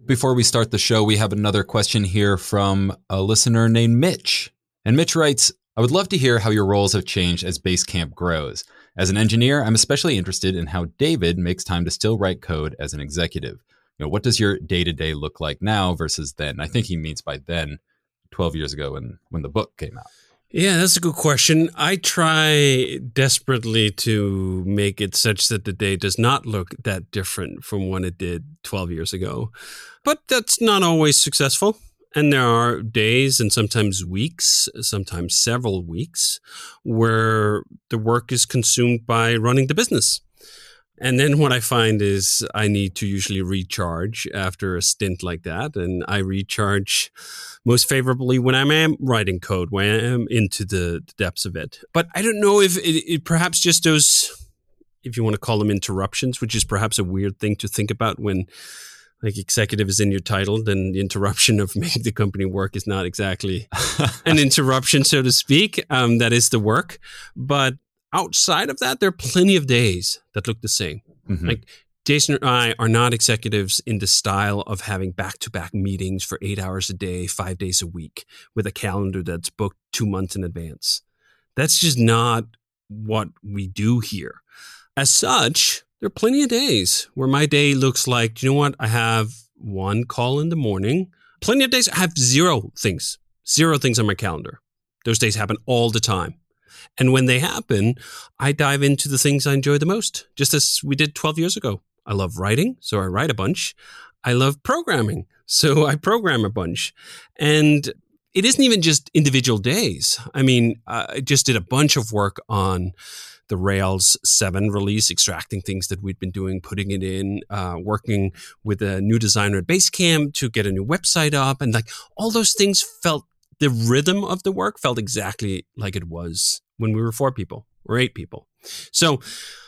Before we start the show, we have another question here from a listener named Mitch. And Mitch writes, I would love to hear how your roles have changed as Basecamp grows. As an engineer, I'm especially interested in how David makes time to still write code as an executive. What does your day-to-day look like now versus then? I think he means by then 12 years ago when the book came out. Yeah, that's a good question. I try desperately to make it such that the day does not look that different from when it did 12 years ago. But that's not always successful. And there are days and sometimes weeks, sometimes several weeks, where the work is consumed by running the business. And then what I find is I need to usually recharge after a stint like that. And I recharge most favorably when I am writing code, when I am into the depths of it. But I don't know if it perhaps just those, if you want to call them interruptions, which is perhaps a weird thing to think about when like executive is in your title, then the interruption of making the company work is not exactly an interruption, so to speak. That is the work. But outside of that, there are plenty of days that look the same. Mm-hmm. Like Jason and I are not executives in the style of having back-to-back meetings for 8 hours a day, 5 days a week with a calendar that's booked 2 months in advance. That's just not what we do here. As such, there are plenty of days where my day looks like, you know what? I have one call in the morning. Plenty of days I have zero things on my calendar. Those days happen all the time. And when they happen, I dive into the things I enjoy the most, just as we did 12 years ago. I love writing, so I write a bunch. I love programming, so I program a bunch. And it isn't even just individual days. I mean, I just did a bunch of work on the Rails 7 release, extracting things that we'd been doing, putting it in, working with a new designer at Basecamp to get a new website up. And like all those things the rhythm of the work felt exactly like it was when we were 4 people or 8 people. So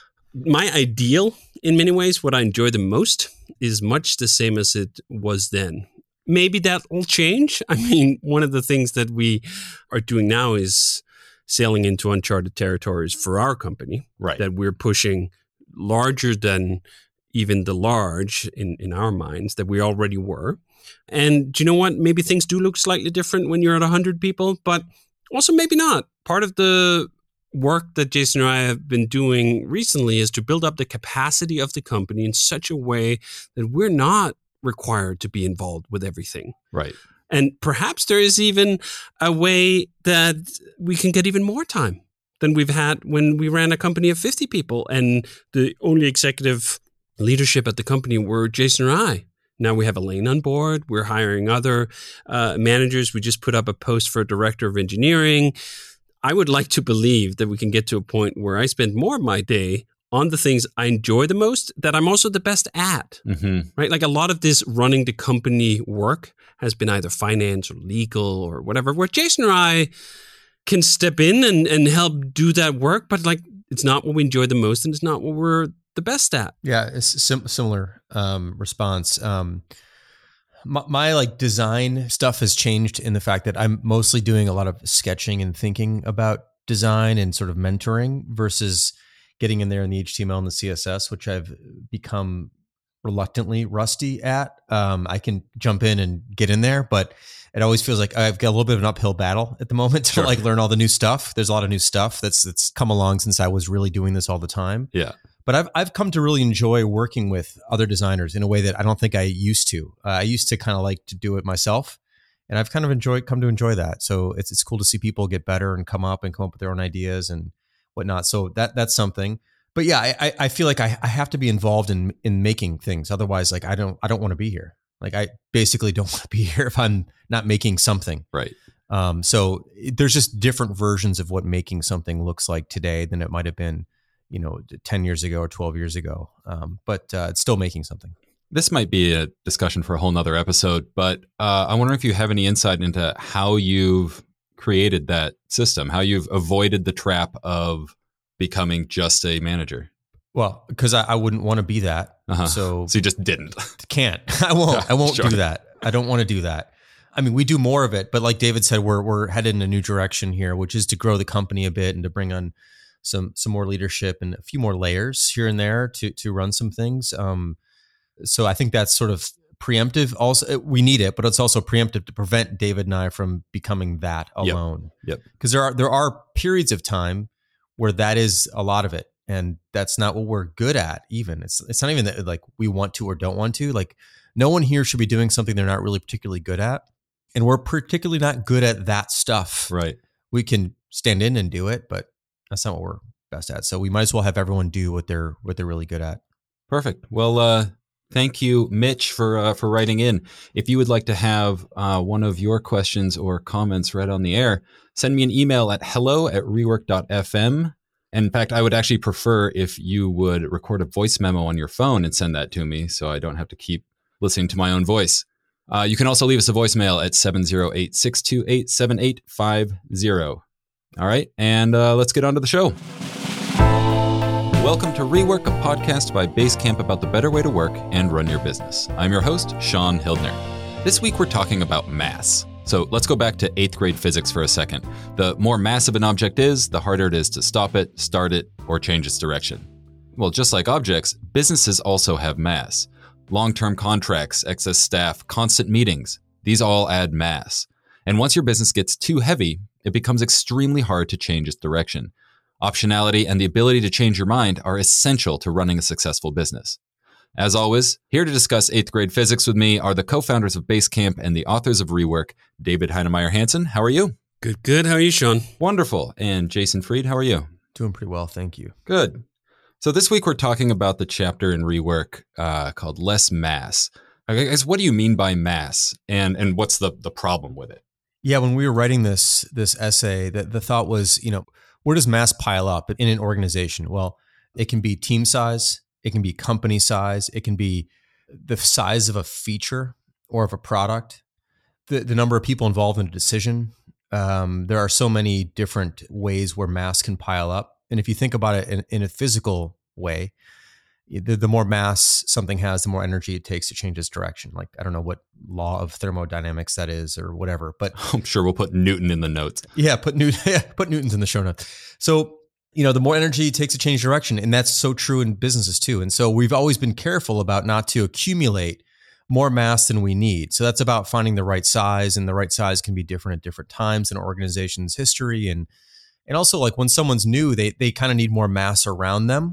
my ideal, in many ways, what I enjoy the most is much the same as it was then. Maybe that will change. I mean, one of the things that we are doing now is sailing into uncharted territories for our company, right? That we're pushing larger than even the large in our minds that we already were. And do you know what? Maybe things do look slightly different when you're at 100 people, but also maybe not. Part of the work that Jason and I have been doing recently is to build up the capacity of the company in such a way that we're not required to be involved with everything. Right. And perhaps there is even a way that we can get even more time than we've had when we ran a company of 50 people and the only executive leadership at the company were Jason and I. Now we have Elaine on board. We're hiring other managers. We just put up a post for a director of engineering. I would like to believe that we can get to a point where I spend more of my day on the things I enjoy the most that I'm also the best at, right? Like a lot of this running the company work has been either finance or legal or whatever, where Jason or I can step in and help do that work, but like it's not what we enjoy the most and it's not what we're the best at. Yeah, it's similar response. My like design stuff has changed in the fact that I'm mostly doing a lot of sketching and thinking about design and sort of mentoring versus getting in there in the HTML and the CSS, which I've become reluctantly rusty at. I can jump in and get in there, but it always feels like I've got a little bit of an uphill battle at the moment to like learn all the new stuff. There's a lot of new stuff that's come along since I was really doing this all the time. Yeah. But I've come to really enjoy working with other designers in a way that I don't think I used to. I used to kind of like to do it myself, and I've kind of come to enjoy that. So it's cool to see people get better and come up with their own ideas and whatnot. So that's something. But yeah, I feel like I have to be involved in making things. Otherwise, like I don't want to be here. Like I basically don't want to be here if I'm not making something. Right. So there's just different versions of what making something looks like today than it might have been, 10 years ago or 12 years ago. But it's still making something. This might be a discussion for a whole nother episode, but I wonder if you have any insight into how you've created that system, how you've avoided the trap of becoming just a manager. Well, because I wouldn't want to be that. So you just didn't. Can't. I won't. Yeah, I won't sure. do that. I don't want to do that. I mean, we do more of it, but like David said, we're headed in a new direction here, which is to grow the company a bit and to bring on some more leadership and a few more layers here and there to run some things. So I think that's sort of preemptive. Also, we need it, but it's also preemptive to prevent David and I from becoming that alone. Yep. Because there are periods of time where that is a lot of it, and that's not what we're good at. Even it's not even that like we want to or don't want to. Like no one here should be doing something they're not really particularly good at, and we're particularly not good at that stuff. Right. We can stand in and do it, but that's not what we're best at. So we might as well have everyone do what they're really good at. Perfect. Well, thank you, Mitch, for writing in. If you would like to have one of your questions or comments read on the air, send me an email at hello@rework.fm. And in fact, I would actually prefer if you would record a voice memo on your phone and send that to me so I don't have to keep listening to my own voice. You can also leave us a voicemail at 708-628-7850. All right, and let's get on to the show. Welcome to Rework, a podcast by Basecamp about the better way to work and run your business. I'm your host, Sean Hildner. This week we're talking about mass. So let's go back to 8th grade physics for a second. The more massive an object is, the harder it is to stop it, start it, or change its direction. Well, just like objects, businesses also have mass. Long-term contracts, excess staff, constant meetings, these all add mass. And once your business gets too heavy, it becomes extremely hard to change its direction. Optionality and the ability to change your mind are essential to running a successful business. As always, here to discuss 8th grade physics with me are the co-founders of Basecamp and the authors of Rework, David Heinemeier Hansen. How are you? Good. How are you, Sean? Wonderful. And Jason Fried, how are you? Doing pretty well, thank you. Good. So this week we're talking about the chapter in Rework called Less Mass. I guess, what do you mean by mass, and what's the problem with it? Yeah, when we were writing this essay, the thought was, where does mass pile up in an organization? Well, it can be team size, it can be company size, it can be the size of a feature or of a product, the number of people involved in a decision. There are so many different ways where mass can pile up. And if you think about it in a physical way, the more mass something has, the more energy it takes to change its direction. Like, I don't know what law of thermodynamics that is or whatever, but I'm sure we'll put Newton in the notes. Yeah, put Newton's in the show notes. So, the more energy it takes to change direction, and that's so true in businesses too. And so we've always been careful about not to accumulate more mass than we need. So that's about finding the right size, and the right size can be different at different times in an organization's history. And also, like when someone's new, they kind of need more mass around them.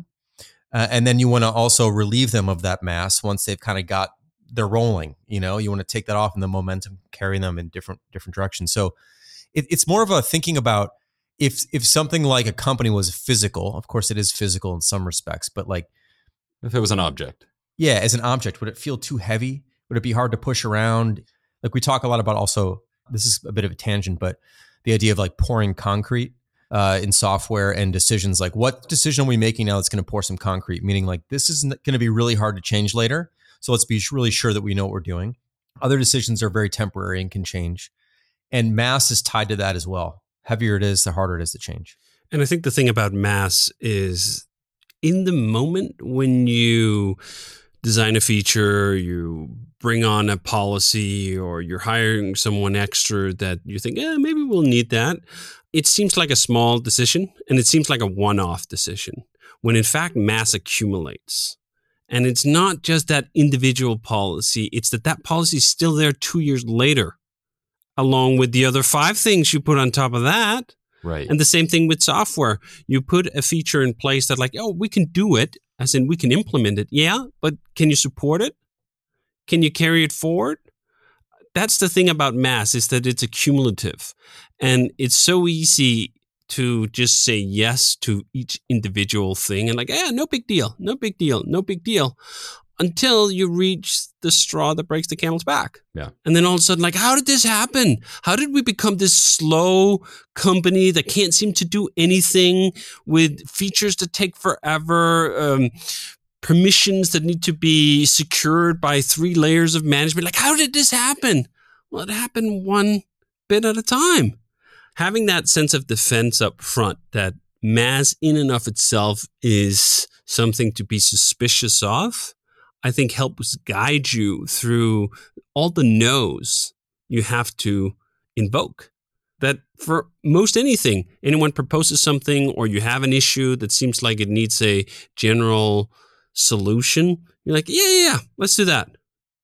And then you want to also relieve them of that mass once they've kind of got they're rolling. You want to take that off and the momentum carry them in different directions. So it's more of a thinking about if something like a company was physical. Of course, it is physical in some respects, but like if it was an object, yeah, as an object, would it feel too heavy? Would it be hard to push around? Like we talk a lot about also. This is a bit of a tangent, but the idea of like pouring concrete. In software and decisions, like what decision are we making now that's going to pour some concrete? Meaning like this is going to be really hard to change later. So let's be really sure that we know what we're doing. Other decisions are very temporary and can change. And mass is tied to that as well. Heavier it is, the harder it is to change. And I think the thing about mass is in the moment when you design a feature, you bring on a policy, or you're hiring someone extra that you think, maybe we'll need that. It seems like a small decision, and it seems like a one-off decision, when in fact mass accumulates. And it's not just that individual policy, it's that policy is still there 2 years later, along with the other 5 things you put on top of that. Right. And the same thing with software. You put a feature in place that we can do it, as in we can implement it. Yeah, but can you support it? Can you carry it forward? That's the thing about mass, is that it's accumulative. And it's so easy to just say yes to each individual thing and no big deal, until you reach the straw that breaks the camel's back. Yeah. And then all of a sudden, how did this happen? How did we become this slow company that can't seem to do anything, with features that take forever, permissions that need to be secured by 3 layers of management? How did this happen? Well, it happened one bit at a time. Having that sense of defense up front, that mass in and of itself is something to be suspicious of, I think helps guide you through all the no's you have to invoke. That for most anything, anyone proposes something, or you have an issue that seems like it needs a general solution, you're like, yeah, let's do that.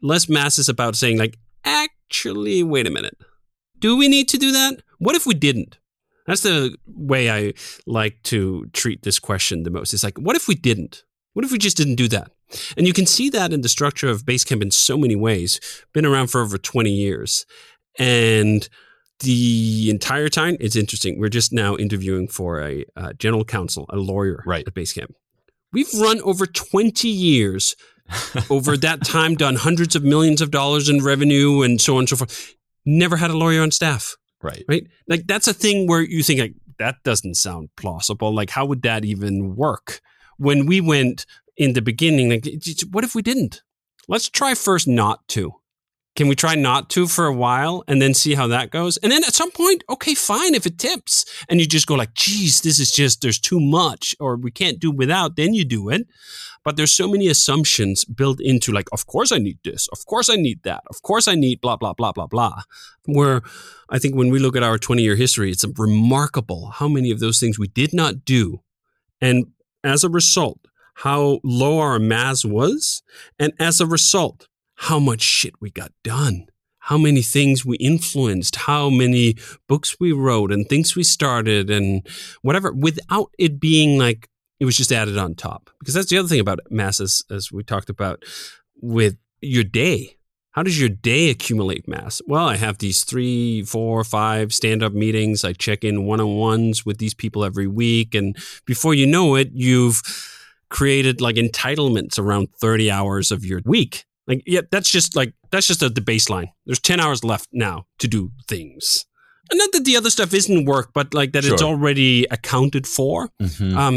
less mass is about saying like, actually, wait a minute. Do we need to do that? What if we didn't? That's the way I like to treat this question the most. It's like, what if we didn't? What if we just didn't do that? And you can see that in the structure of Basecamp in so many ways. Been around for over 20 years. And the entire time, it's interesting. We're just now interviewing for a general counsel, a lawyer at Basecamp. We've run over 20 years. Over that time, done hundreds of millions of dollars in revenue and so on and so forth. Never had a lawyer on staff. Right. Like that's a thing where you think like, that doesn't sound plausible. Like how would that even work? When we went in the beginning, like what if we didn't? Let's try first not to. Can we try not to for a while and then see how that goes? And then at some point, okay, fine, if it tips and you just go like, geez, this is just, there's too much or we can't do without, then you do it. But there's so many assumptions built into like, of course I need this. Of course I need that. Of course I need blah, blah, blah, blah, blah. Where I think when we look at our 20-year history, it's remarkable how many of those things we did not do. And as a result, how low our mass was. And as a result, how much shit we got done, how many things we influenced, how many books we wrote and things we started and whatever, without it being like it was just added on top. Because that's the other thing about mass, as we talked about with your day. How does your day accumulate mass? Well, I have these 3, 4, 5 stand-up meetings. I check in one-on-ones with these people every week. And before you know it, you've created like entitlements around 30 hours of your week. Like, yeah, that's just the baseline. There's 10 hours left now to do things. And not that the other stuff isn't work, but like that It's already accounted for. Mm-hmm.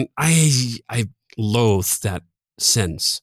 I loathe that sense.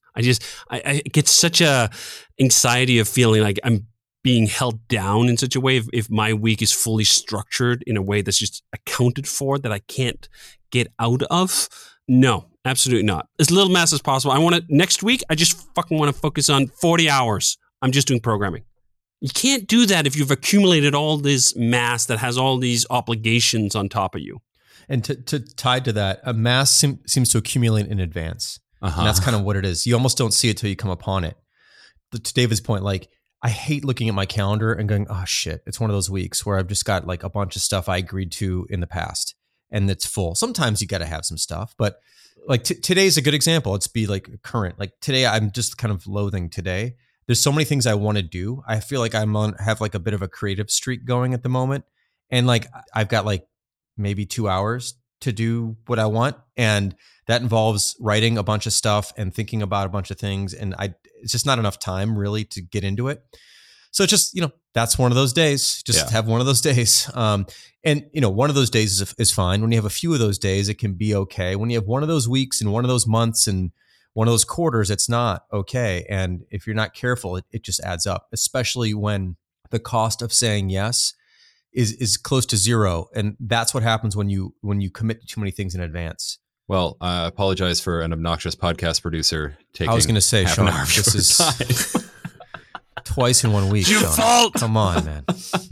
I get such a anxiety of feeling like I'm being held down in such a way if my week is fully structured in a way that's just accounted for that I can't get out of. No, absolutely not. As little mass as possible. Next week, I just fucking want to focus on 40 hours. I'm just doing programming. You can't do that if you've accumulated all this mass that has all these obligations on top of you. And to tied to that, a mass seems to accumulate in advance. Uh-huh. And that's kind of what it is. You almost don't see it till you come upon it. To David's point, like, I hate looking at my calendar and going, oh shit, it's one of those weeks where I've just got like a bunch of stuff I agreed to in the past and it's full. Sometimes you got to have some stuff, but like today's a good example. Let's be like current. Like today, I'm just kind of loathing today. There's so many things I want to do. I feel like have like a bit of a creative streak going at the moment. And like, I've got like maybe 2 hours to do what I want. And that involves writing a bunch of stuff and thinking about a bunch of things. And it's just not enough time really to get into it. So just, that's one of those days. Just have one of those days. And one of those days is fine. When you have a few of those days, it can be okay. When you have one of those weeks and one of those months and one of those quarters, it's not okay. And if you're not careful, it just adds up, especially when the cost of saying yes is close to zero. And that's what happens when you commit to too many things in advance. Well, I apologize for an obnoxious podcast producer taking I was going to say, Sean, this is time. Twice in 1 week. Your fault. Come on, man.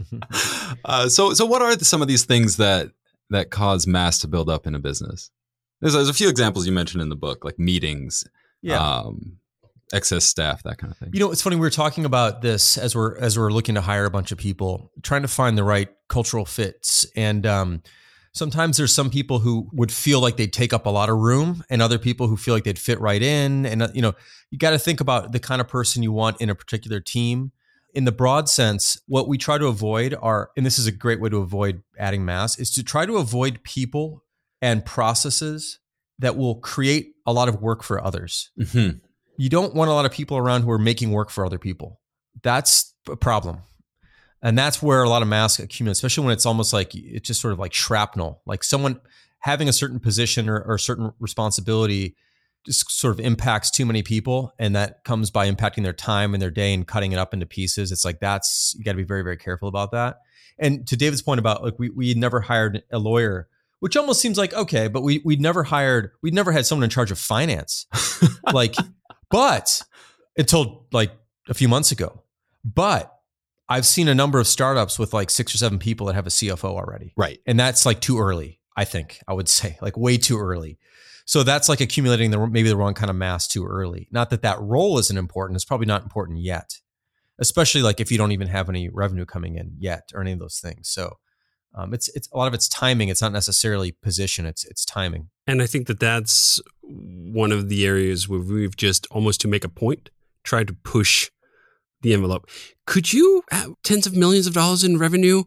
So what are some of these things that cause mass to build up in a business? There's a few examples you mentioned in the book, like meetings, excess staff, that kind of thing. It's funny. We were talking about this as we're looking to hire a bunch of people, trying to find the right cultural fits. And sometimes there's some people who would feel like they'd take up a lot of room and other people who feel like they'd fit right in. And, you got to think about the kind of person you want in a particular team. In the broad sense, what we try to avoid and this is a great way to avoid adding mass, is to try to avoid people and processes that will create a lot of work for others. Mm-hmm. You don't want a lot of people around who are making work for other people. That's a problem. And that's where a lot of mass accumulates, especially when it's almost like it's just sort of like shrapnel, like someone having a certain position or a certain responsibility just sort of impacts too many people. And that comes by impacting their time and their day and cutting it up into pieces. It's like, you got to be very, very careful about that. And to David's point about like, we never hired a lawyer, which almost seems like, okay, but we'd never had someone in charge of finance, but until like a few months ago, but I've seen a number of startups with like 6 or 7 people that have a CFO already. Right. And that's like too early, I would say, like way too early. So that's like accumulating maybe the wrong kind of mass too early. Not that role isn't important. It's probably not important yet. especially like if you don't even have any revenue coming in yet or any of those things. So it's a lot of it's timing. It's not necessarily position. It's timing. And I think that's one of the areas where we've just almost to make a point, tried to push the envelope. Could you have tens of millions of dollars in revenue,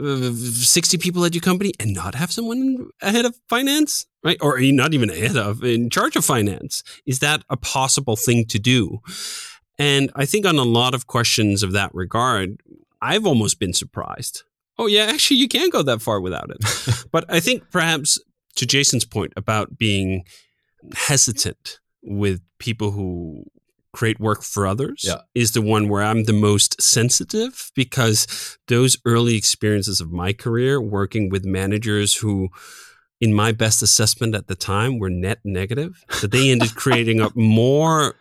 60 people at your company, and not have someone ahead of finance, right? Or not even ahead of, in charge of finance? Is that a possible thing to do? And I think on a lot of questions of that regard, I've almost been surprised. Oh yeah, actually you can't go that far without it. But I think perhaps to Jason's point about being hesitant with people who create work for others is the one where I'm the most sensitive, because those early experiences of my career working with managers who, in my best assessment at the time, were net negative, that they ended creating up more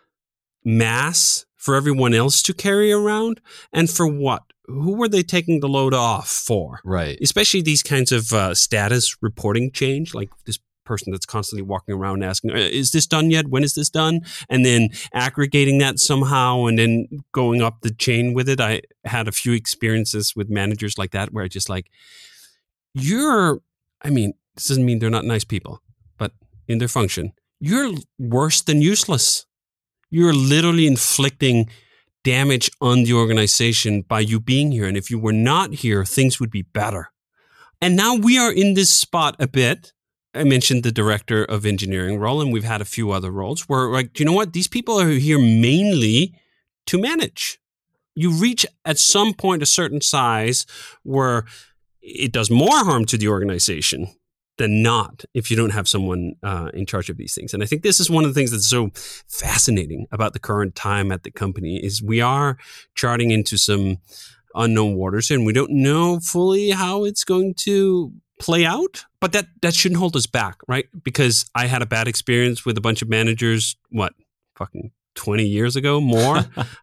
mass for everyone else to carry around. And for what? Who were they taking the load off for? Right. Especially these kinds of status reporting change, like this person that's constantly walking around asking, is this done yet? When is this done? And then aggregating that somehow and then going up the chain with it. I had a few experiences with managers like that where I just like, this doesn't mean they're not nice people, but in their function, you're worse than useless. You're literally inflicting damage on the organization by you being here. And if you were not here, things would be better. And now we are in this spot a bit. I mentioned the director of engineering role, and we've had a few other roles where, like, do you know what? These people are here mainly to manage. You reach at some point a certain size where it does more harm to the organization than not if you don't have someone in charge of these things. And I think this is one of the things that's so fascinating about the current time at the company is we are charting into some unknown waters, and we don't know fully how it's going to play out, but that shouldn't hold us back, right? Because I had a bad experience with a bunch of managers, 20 years ago, more,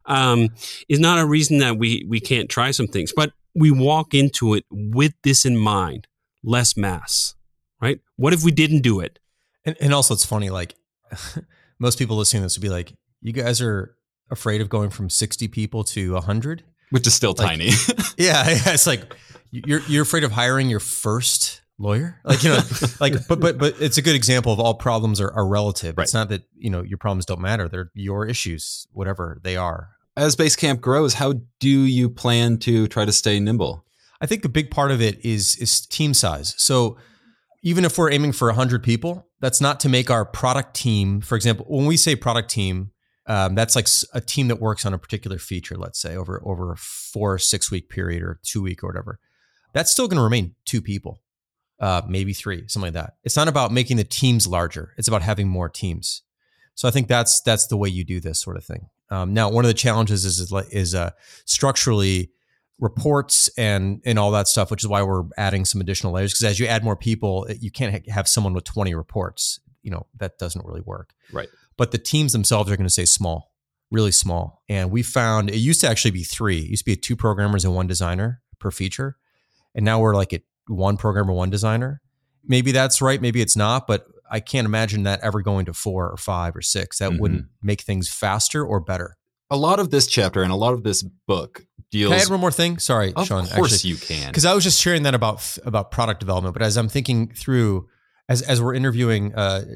is not a reason that we can't try some things. But we walk into it with this in mind, less mass, right? What if we didn't do it? And also it's funny, like most people listening to this would be like, you guys are afraid of going from 60 people to 100? Which is still tiny. Yeah, it's like you're afraid of hiring your first lawyer, like, you know, like, but it's a good example of all problems are relative. Right. It's not that, you know, your problems don't matter; they're your issues, whatever they are. As Basecamp grows, how do you plan to try to stay nimble? I think the big part of it is team size. So even if we're aiming for 100 people, that's not to make our product team. For example, when we say product team, that's like a team that works on a particular feature, let's say over a 4 or 6 week period or 2 week or whatever. That's still going to remain 2 people, maybe 3, something like that. It's not about making the teams larger. It's about having more teams. So I think that's the way you do this sort of thing. Now, one of the challenges is structurally reports and all that stuff, which is why we're adding some additional layers. Because as you add more people, you can't have someone with 20 reports. You know, that doesn't really work. Right. But the teams themselves are going to stay small, really small. And we found it used to actually be 3. It used to be 2 programmers and 1 designer per feature. And now we're like at 1 programmer, 1 designer. Maybe that's right. Maybe it's not. But I can't imagine that ever going to 4 or 5 or 6. That wouldn't make things faster or better. A lot of this chapter and a lot of this book deals... Can I add one more thing? Sorry, Sean. Of course you can. Because I was just sharing that about product development. But as I'm thinking through, as we're interviewing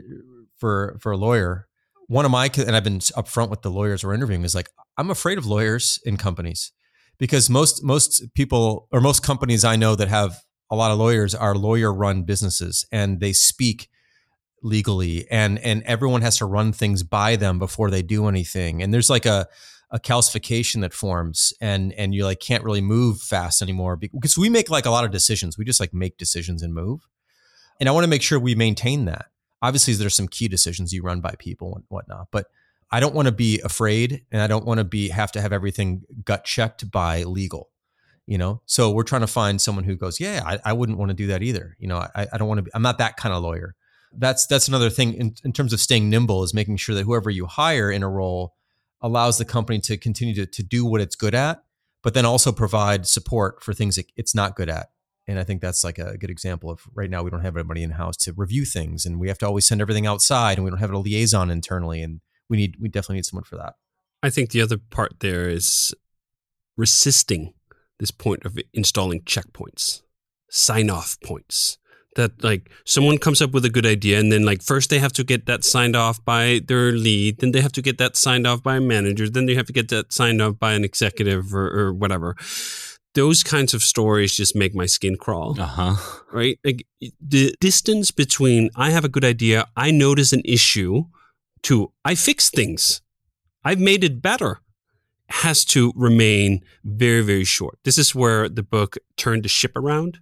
for a lawyer, one of my, and I've been upfront with the lawyers we're interviewing, is like, I'm afraid of lawyers in companies because most people or most companies I know that have a lot of lawyers are lawyer-run businesses, and they speak legally, and everyone has to run things by them before they do anything. And there's like a calcification that forms, and you like can't really move fast anymore because we make like a lot of decisions. We just like make decisions and move. And I want to make sure we maintain that. Obviously, there's some key decisions you run by people and whatnot, but I don't want to be afraid, and I don't want to have to have everything gut checked by legal, you know? So we're trying to find someone who goes, yeah, I wouldn't want to do that either. You know, I don't want to be, I'm not that kind of lawyer. That's another thing in terms of staying nimble, is making sure that whoever you hire in a role allows the company to continue to do what it's good at, but then also provide support for things it's not good at. And I think that's like a good example of right now we don't have anybody in-house to review things, and we have to always send everything outside, and we don't have a liaison internally, and we definitely need someone for that. I think the other part there is resisting this point of installing checkpoints, sign-off points. That like someone comes up with a good idea and then like first they have to get that signed off by their lead, then they have to get that signed off by a manager, then they have to get that signed off by an executive or whatever. Those kinds of stories just make my skin crawl. Right? Like the distance between I have a good idea, I notice an issue, to I fix things, I've made it better, has to remain very, very short. This is where the book Turn the Ship Around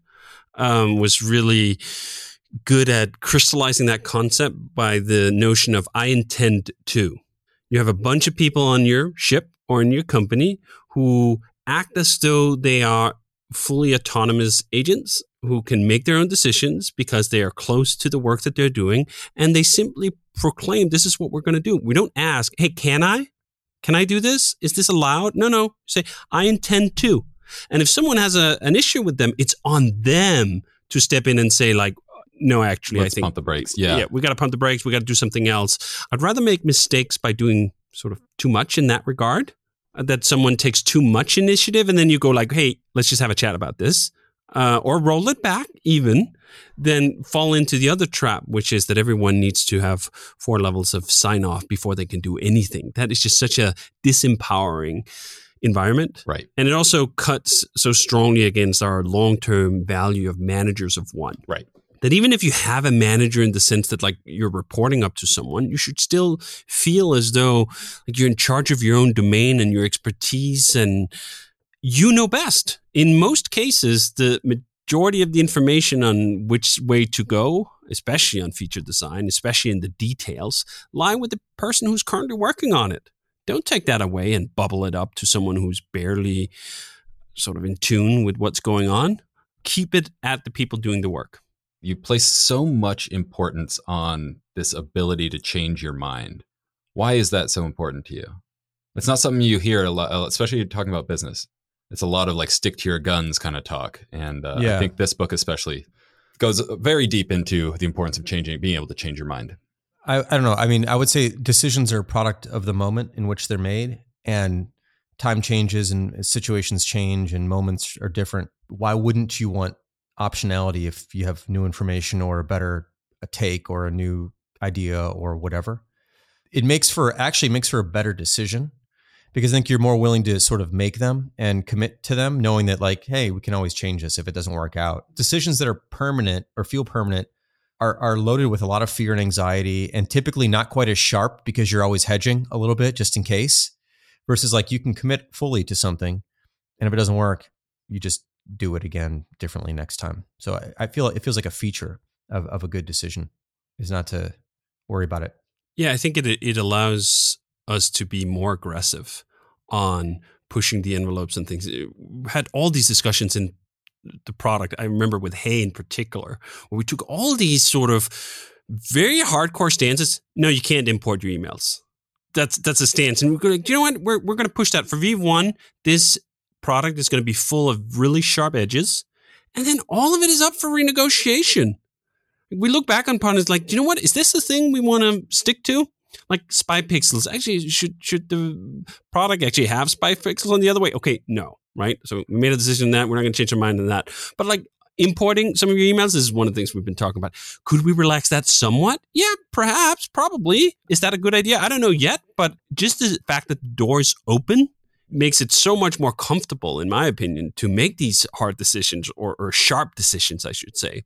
was really good at crystallizing that concept by the notion of I intend to. You have a bunch of people on your ship or in your company who act as though they are fully autonomous agents who can make their own decisions because they are close to the work that they're doing, and they simply proclaim, this is what we're going to do. We don't ask, hey, can I? Can I do this? Is this allowed? No. Say, I intend to. And if someone has an issue with them, it's on them to step in and say like, no, actually, Let's I think pump the brakes. Yeah, we got to pump the brakes. We got to do something else. I'd rather make mistakes by doing sort of too much in that regard, that someone takes too much initiative and then you go like, hey, let's just have a chat about this, or roll it back even, then fall into the other trap, which is that everyone needs to have 4 levels of sign off before they can do anything. That is just such a disempowering environment. Right. And it also cuts so strongly against our long-term value of managers of one. Right. That even if you have a manager in the sense that like you're reporting up to someone, you should still feel as though like you're in charge of your own domain and your expertise and you know best. In most cases, the majority of the information on which way to go, especially on feature design, especially in the details, lie with the person who's currently working on it. Don't take that away and bubble it up to someone who's barely sort of in tune with what's going on. Keep it at the people doing the work. You place so much importance on this ability to change your mind. Why is that so important to you? It's not something you hear a lot, especially talking about business. It's a lot of like stick to your guns kind of talk. And I think this book especially goes very deep into the importance of being able to change your mind. I don't know. I mean, I would say decisions are a product of the moment in which they're made, and time changes and situations change and moments are different. Why wouldn't you want optionality if you have new information or a take or a new idea or whatever? It makes for a better decision, because I think you're more willing to sort of make them and commit to them, knowing that like, hey, we can always change this if it doesn't work out. Decisions that are permanent or feel permanent are loaded with a lot of fear and anxiety, and typically not quite as sharp because you're always hedging a little bit just in case, versus like you can commit fully to something, and if it doesn't work, you just do it again differently next time. So I feel it feels like a feature of a good decision is not to worry about it. Yeah, I think it allows us to be more aggressive on pushing the envelopes and things. We had all these discussions in the product. I remember with Hey in particular, where we took all these sort of very hardcore stances. No, you can't import your emails. That's a stance. And we're going to, you know what? We're going to push that for V1. This product is going to be full of really sharp edges. And then all of it is up for renegotiation. We look back upon it as like, you know what? Is this the thing we want to stick to? Like spy pixels. Actually, should the product actually have spy pixels on the other way? Okay, no. Right? So we made a decision that we're not going to change our mind on that. But like importing some of your emails is one of the things we've been talking about. Could we relax that somewhat? Yeah, perhaps, probably. Is that a good idea? I don't know yet. But just the fact that the door is open makes it so much more comfortable, in my opinion, to make these hard decisions or sharp decisions, I should say.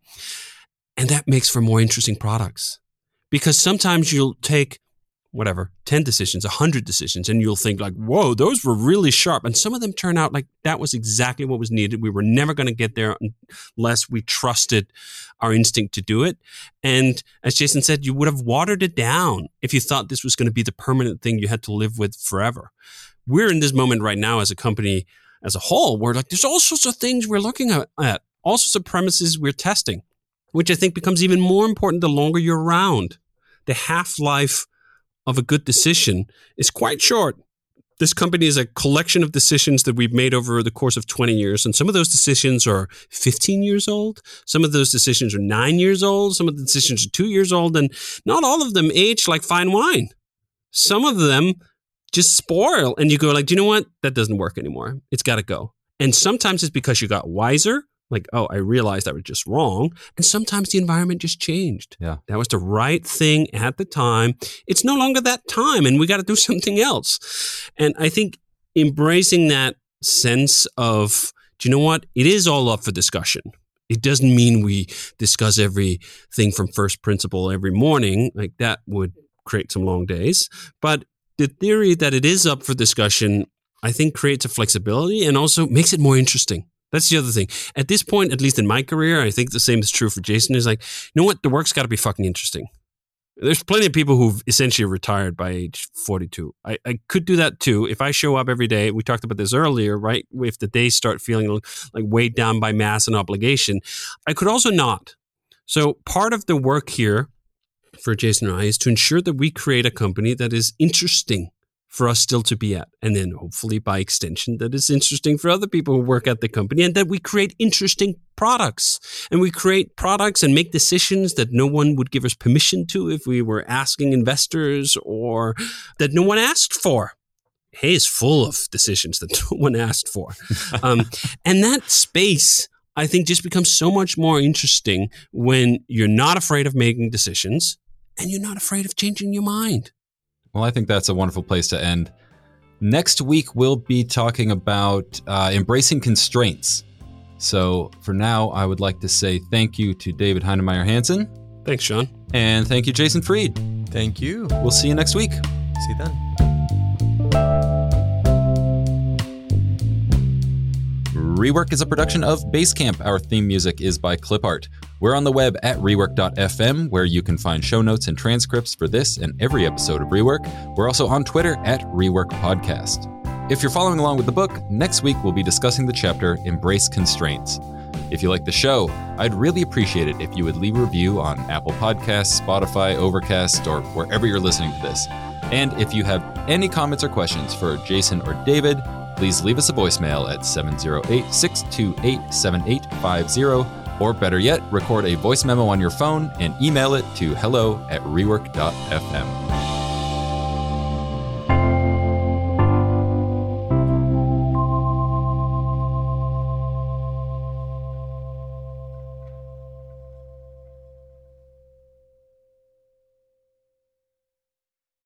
And that makes for more interesting products. Because sometimes you'll take 10 decisions, 100 decisions, and you'll think like, whoa, those were really sharp. And some of them turn out like that was exactly what was needed. We were never going to get there unless we trusted our instinct to do it. And as Jason said, you would have watered it down if you thought this was going to be the permanent thing you had to live with forever. We're in this moment right now as a company as a whole, where like there's all sorts of things we're looking at, all sorts of premises we're testing, which I think becomes even more important the longer you're around. The half-life of a good decision is quite short. This company is a collection of decisions that we've made over the course of 20 years. And some of those decisions are 15 years old. Some of those decisions are 9 years old. Some of the decisions are 2 years old. And not all of them age like fine wine. Some of them just spoil. And you go like, do you know what? That doesn't work anymore. It's got to go. And sometimes it's because you got wiser. Like, oh, I realized I was just wrong. And sometimes the environment just changed. Yeah. That was the right thing at the time. It's no longer that time and we got to do something else. And I think embracing that sense of, do you know what? It is all up for discussion. It doesn't mean we discuss everything from first principle every morning. Like that would create some long days. But the theory that it is up for discussion, I think creates a flexibility and also makes it more interesting. That's the other thing. At this point, at least in my career, I think the same is true for Jason, is like, you know what? The work's got to be fucking interesting. There's plenty of people who've essentially retired by age 42. I could do that too. If I show up every day, we talked about this earlier, right? If the days start feeling like weighed down by mass and obligation, I could also not. So part of the work here for Jason and I is to ensure that we create a company that is interesting for us still to be at. And then hopefully by extension, that is interesting for other people who work at the company, and that we create interesting products. And we create products and make decisions that no one would give us permission to if we were asking investors, or that no one asked for. Hay is full of decisions that no one asked for. And that space, I think, just becomes so much more interesting when you're not afraid of making decisions and you're not afraid of changing your mind. Well, I think that's a wonderful place to end. Next week, we'll be talking about embracing constraints. So for now, I would like to say thank you to David Heinemeier Hansson. Thanks, Sean. And thank you, Jason Fried. Thank you. We'll see you next week. See you then. Rework is a production of Basecamp. Our theme music is by Clipart. We're on the web at rework.fm, where you can find show notes and transcripts for this and every episode of Rework. We're also on Twitter at Rework Podcast. If you're following along with the book, next week we'll be discussing the chapter Embrace Constraints. If you like the show, I'd really appreciate it if you would leave a review on Apple Podcasts, Spotify, Overcast, or wherever you're listening to this. And if you have any comments or questions for Jason or David, please leave us a voicemail at 708-628-7850, or better yet, record a voice memo on your phone and email it to hello@rework.fm.